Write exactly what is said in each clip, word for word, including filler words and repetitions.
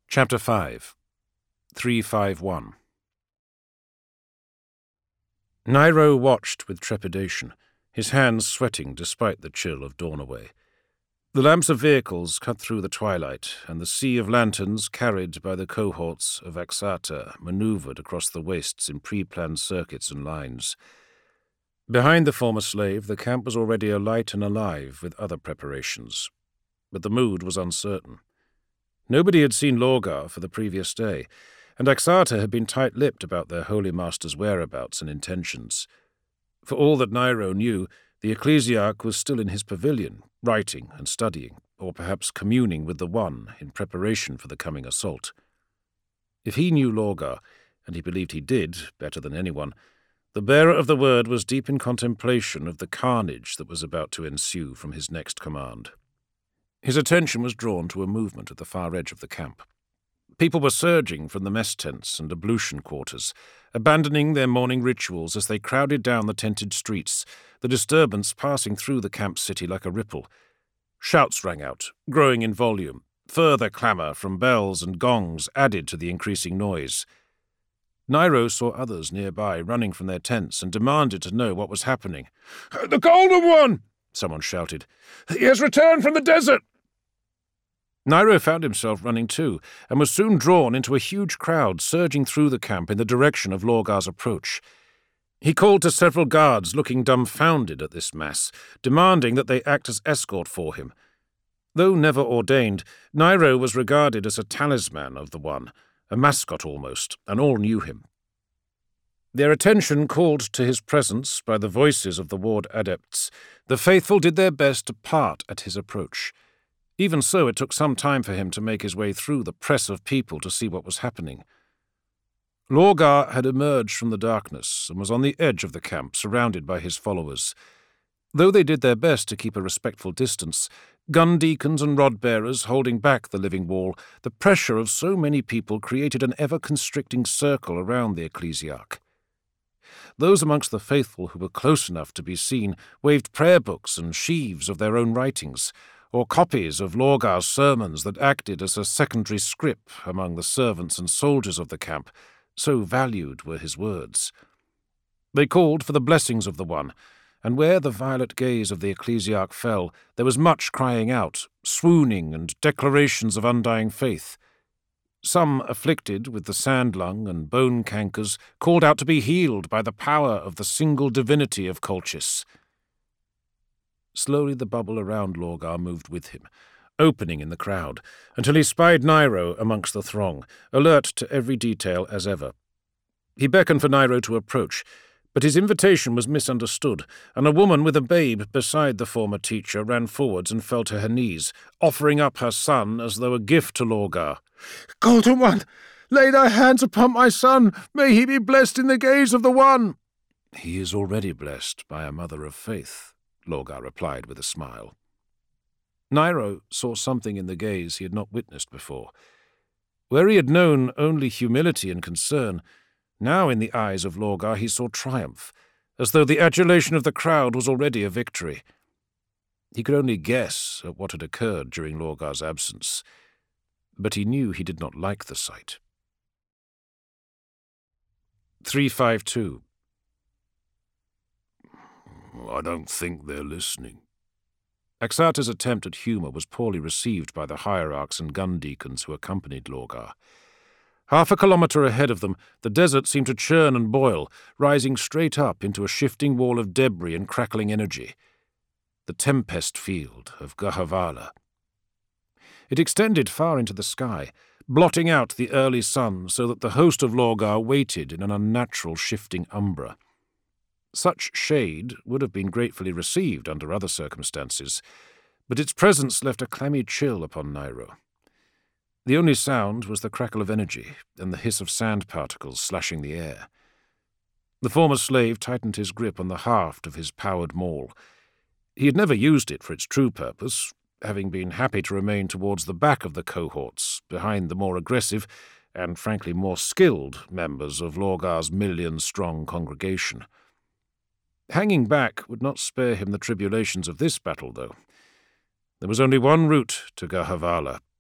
Chapter five. three five one. Nairo watched with trepidation, his hands sweating despite the chill of Dawnaway. The lamps of vehicles cut through the twilight, and the sea of lanterns carried by the cohorts of Axata manoeuvred across the wastes in pre-planned circuits and lines. Behind the former slave, the camp was already alight and alive with other preparations, but the mood was uncertain. Nobody had seen Lorgar for the previous day, and Axata had been tight-lipped about their Holy Master's whereabouts and intentions. For all that Nairo knew, the ecclesiarch was still in his pavilion, writing and studying, or perhaps communing with the One in preparation for the coming assault. If he knew Lorgar, and he believed he did, better than anyone, the bearer of the word was deep in contemplation of the carnage that was about to ensue from his next command. His attention was drawn to a movement at the far edge of the camp. People were surging from the mess tents and ablution quarters, abandoning their morning rituals as they crowded down the tented streets, the disturbance passing through the camp city like a ripple. Shouts rang out, growing in volume. Further clamour from bells and gongs added to the increasing noise. Nairo saw others nearby running from their tents and demanded to know what was happening. "The Golden One!" someone shouted. "He has returned from the desert!" Nairo found himself running too, and was soon drawn into a huge crowd surging through the camp in the direction of Lorgar's approach. He called to several guards looking dumbfounded at this mass, demanding that they act as escort for him. Though never ordained, Nairo was regarded as a talisman of the One, a mascot almost, and all knew him. Their attention called to his presence by the voices of the ward adepts, the faithful did their best to part at his approach. Even so, it took some time for him to make his way through the press of people to see what was happening. Lorgar had emerged from the darkness and was on the edge of the camp, surrounded by his followers. Though they did their best to keep a respectful distance, gun deacons and rod-bearers holding back the living wall, the pressure of so many people created an ever-constricting circle around the ecclesiarch. Those amongst the faithful who were close enough to be seen waved prayer books and sheaves of their own writings, or copies of Lorgar's sermons that acted as a secondary script among the servants and soldiers of the camp, so valued were his words. They called for the blessings of the One, and where the violet gaze of the ecclesiarch fell, there was much crying out, swooning, and declarations of undying faith. Some, afflicted with the sand-lung and bone cankers, called out to be healed by the power of the single divinity of Colchis. Slowly the bubble around Lorgar moved with him, opening in the crowd, until he spied Nairo amongst the throng, alert to every detail as ever. He beckoned for Nairo to approach, but his invitation was misunderstood, and a woman with a babe beside the former teacher ran forwards and fell to her knees, offering up her son as though a gift to Lorgar. "Golden One, lay thy hands upon my son. May he be blessed in the gaze of the One." "He is already blessed by a mother of faith," Lorgar replied with a smile. Nairo saw something in the gaze he had not witnessed before. Where he had known only humility and concern, now in the eyes of Lorgar he saw triumph, as though the adulation of the crowd was already a victory. He could only guess at what had occurred during Lorgar's absence, but he knew he did not like the sight. three five two. "I don't think they're listening." Axata's attempt at humour was poorly received by the hierarchs and gun deacons who accompanied Lorgar. Half a kilometre ahead of them, the desert seemed to churn and boil, rising straight up into a shifting wall of debris and crackling energy. The Tempest Field of Gahavala. It extended far into the sky, blotting out the early sun so that the host of Lorgar waited in an unnatural shifting umbra. Such shade would have been gratefully received under other circumstances, but its presence left a clammy chill upon Nairo. The only sound was the crackle of energy and the hiss of sand particles slashing the air. The former slave tightened his grip on the haft of his powered maul. He had never used it for its true purpose, having been happy to remain towards the back of the cohorts, behind the more aggressive and frankly more skilled members of Lorgar's million-strong congregation. Hanging back would not spare him the tribulations of this battle, though. There was only one route to Gahavala,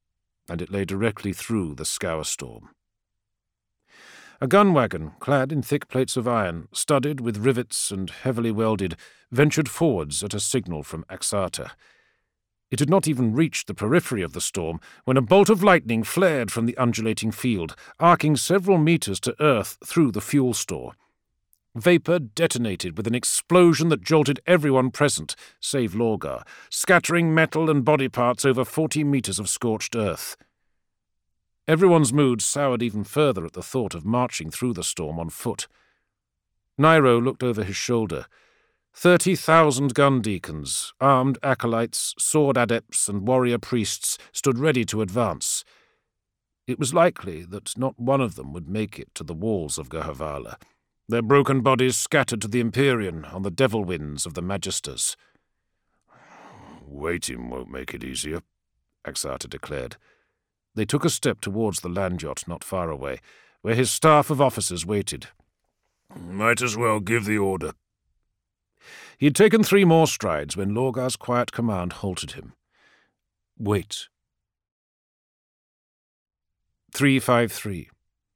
and it lay directly through the scour storm. A gun wagon, clad in thick plates of iron, studded with rivets and heavily welded, ventured forwards at a signal from Axarta. It had not even reached the periphery of the storm when a bolt of lightning flared from the undulating field, arcing several meters to earth through the fuel store. Vapour detonated with an explosion that jolted everyone present, save Lorgar, scattering metal and body parts over forty meters of scorched earth. Everyone's mood soured even further at the thought of marching through the storm on foot. Nairo looked over his shoulder. Thirty thousand gun deacons, armed acolytes, sword adepts, and warrior priests stood ready to advance. It was likely that not one of them would make it to the walls of Gahavala, their broken bodies scattered to the Empyrean on the devil winds of the Magisters. "Waiting won't make it easier," Axarta declared. They took a step towards the land yacht not far away, where his staff of officers waited. "Might as well give the order." He had taken three more strides when Lorgar's quiet command halted him. "Wait." three five three.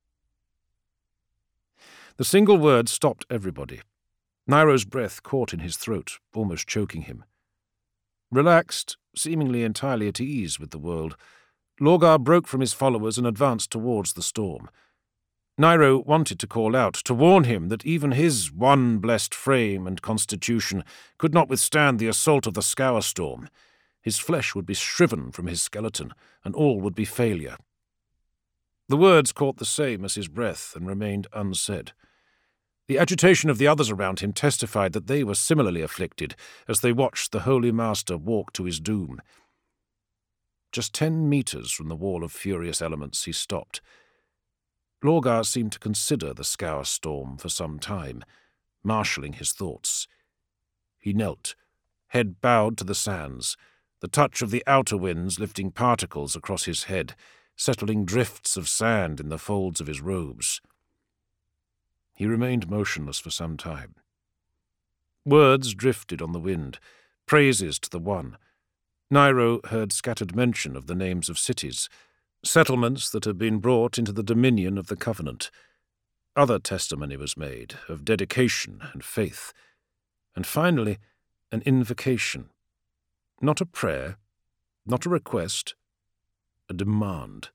The single word stopped everybody. Nairo's breath caught in his throat, almost choking him. Relaxed, seemingly entirely at ease with the world, Lorgar broke from his followers and advanced towards the storm. Nairo wanted to call out, to warn him that even his one blessed frame and constitution could not withstand the assault of the scour storm. His flesh would be shriven from his skeleton, and all would be failure. The words caught the same as his breath and remained unsaid. The agitation of the others around him testified that they were similarly afflicted as they watched the Holy Master walk to his doom. Just ten meters from the wall of furious elements he stopped. Lorgar seemed to consider the scour storm for some time, marshalling his thoughts. He knelt, head bowed to the sands, the touch of the outer winds lifting particles across his head, settling drifts of sand in the folds of his robes. He remained motionless for some time. Words drifted on the wind, praises to the One. Nairo heard scattered mention of the names of cities, settlements that had been brought into the dominion of the Covenant. Other testimony was made of dedication and faith, and finally an invocation. Not a prayer, not a request, a demand.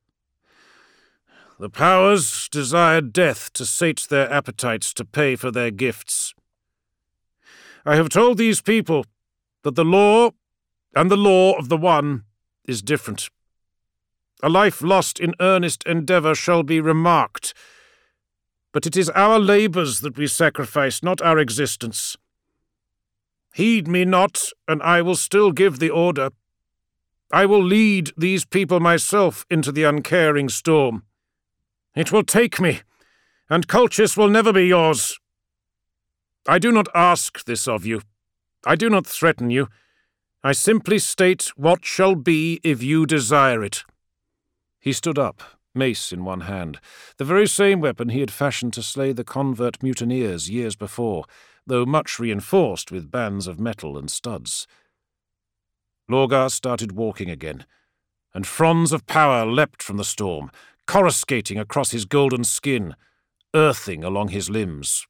The powers desired death to sate their appetites to pay for their gifts. I have told these people that the law and the law of the One is different. A life lost in earnest endeavour shall be remarked, but it is our labours that we sacrifice, not our existence. Heed me not, and I will still give the order. I will lead these people myself into the uncaring storm. It will take me, and Colchis will never be yours. I do not ask this of you. I do not threaten you. I simply state what shall be if you desire it." He stood up, mace in one hand, the very same weapon he had fashioned to slay the convert mutineers years before, though much reinforced with bands of metal and studs. Lorgar started walking again, and fronds of power leapt from the storm, coruscating across his golden skin, earthing along his limbs.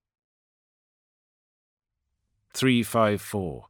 three five four.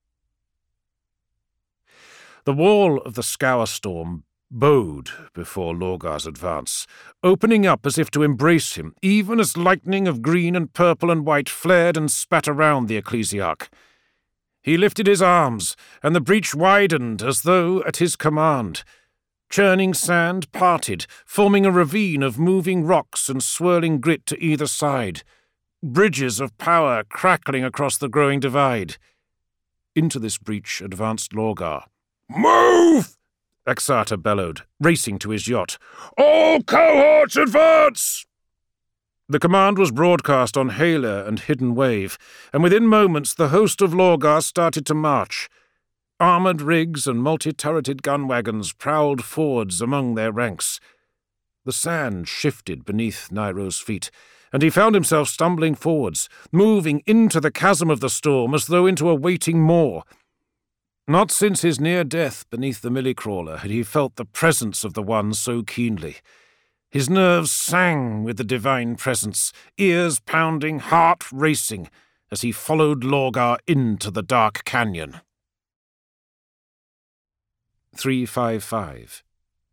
The wall of the scour storm bowed before Lorgar's advance, opening up as if to embrace him, even as lightning of green and purple and white flared and spat around the ecclesiarch. He lifted his arms, and the breach widened as though at his command. Churning sand parted, forming a ravine of moving rocks and swirling grit to either side. Bridges of power crackling across the growing divide. Into this breach advanced Lorgar. "Move!" Axarta bellowed, racing to his yacht. "All cohorts advance!" The command was broadcast on hailer and hidden wave, and within moments the host of Lorgar started to march. Armoured rigs and multi-turreted gun wagons prowled forwards among their ranks. The sand shifted beneath Nairo's feet, and he found himself stumbling forwards, moving into the chasm of the storm as though into a waiting maw. Not since his near death beneath the millie-crawler had he felt the presence of the One so keenly. His nerves sang with the divine presence, ears pounding, heart racing, as he followed Lorgar into the dark canyon. three fifty-five.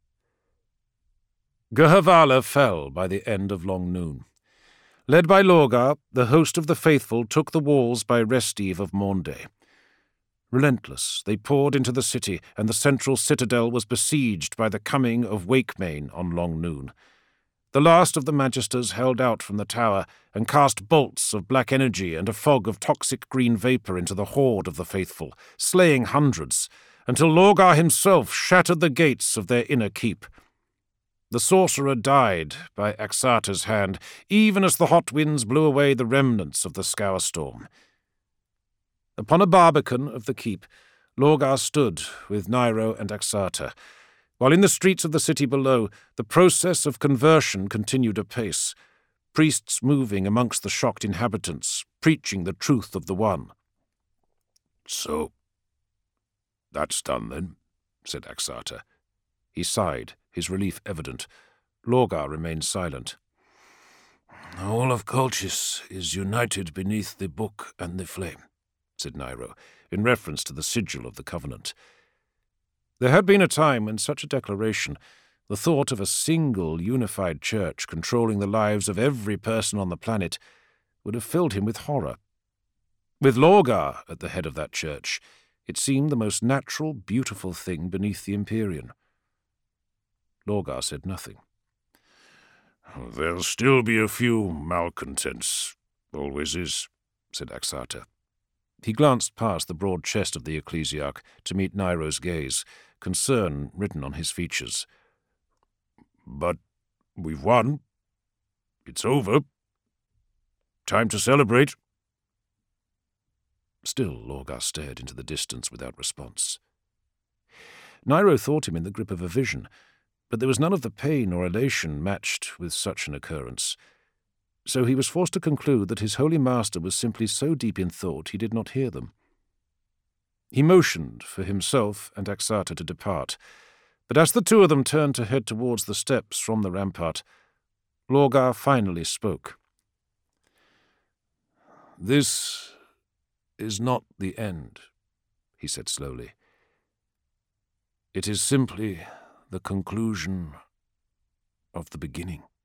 Gurhavala fell by the end of long noon. Led by Lorgar, the host of the faithful took the walls by rest eve of Maunday. Relentless, they poured into the city, and the central citadel was besieged by the coming of Wakemane on long noon. The last of the Magisters held out from the tower and cast bolts of black energy and a fog of toxic green vapour into the horde of the faithful, slaying hundreds, until Lorgar himself shattered the gates of their inner keep. The sorcerer died by Axarta's hand, even as the hot winds blew away the remnants of the scour storm. Upon a barbican of the keep, Lorgar stood with Nairo and Axarta, while in the streets of the city below, the process of conversion continued apace, priests moving amongst the shocked inhabitants, preaching the truth of the One. "So, that's done then," said Axarta. He sighed, his relief evident. Lorgar remained silent. "All of Colchis is united beneath the Book and the Flame," said Nairo, in reference to the sigil of the Covenant. There had been a time when such a declaration, the thought of a single unified church controlling the lives of every person on the planet, would have filled him with horror. With Lorgar at the head of that church, it seemed the most natural, beautiful thing beneath the Empyrean. Lorgar said nothing. "There'll still be a few malcontents. Always is," said Axarta. He glanced past the broad chest of the ecclesiarch to meet Nairo's gaze, concern written on his features. "But we've won. It's over. Time to celebrate." Still Lorgar stared into the distance without response. Nairo thought him in the grip of a vision, but there was none of the pain or elation matched with such an occurrence. So he was forced to conclude that his holy master was simply so deep in thought he did not hear them. He motioned for himself and Axarta to depart, but as the two of them turned to head towards the steps from the rampart, Lorgar finally spoke. "This is not the end," he said slowly. "It is simply the conclusion of the beginning."